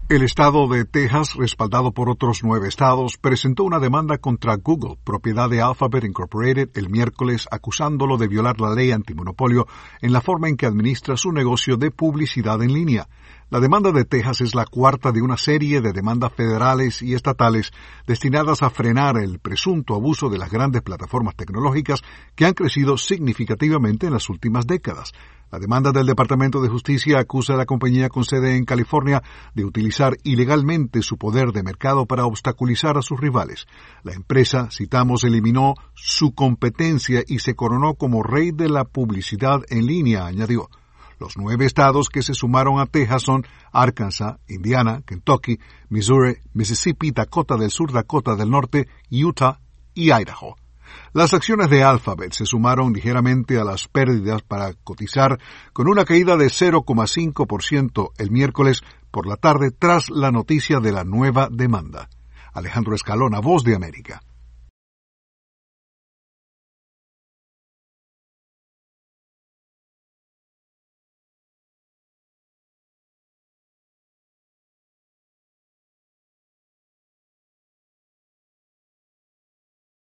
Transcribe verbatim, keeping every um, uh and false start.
El estado de Texas, respaldado por otros nueve estados, presentó una demanda contra Google, propiedad de Alphabet Incorporated, el miércoles, acusándolo de violar la ley antimonopolio en la forma en que administra su negocio de publicidad en línea. La demanda de Texas es la cuarta de una serie de demandas federales y estatales destinadas a frenar el presunto abuso de las grandes plataformas tecnológicas que han crecido significativamente en las últimas décadas. La demanda del Departamento de Justicia acusa a la compañía con sede en California de utilizar ilegalmente su poder de mercado para obstaculizar a sus rivales. La empresa, citamos, eliminó su competencia y se coronó como rey de la publicidad en línea, añadió. Los nueve estados que se sumaron a Texas son Arkansas, Indiana, Kentucky, Missouri, Mississippi, Dakota del Sur, Dakota del Norte, Utah y Idaho. Las acciones de Alphabet se sumaron ligeramente a las pérdidas para cotizar con una caída de cero coma cinco por ciento el miércoles por la tarde tras la noticia de la nueva demanda. Alejandro Escalona, Voz de América.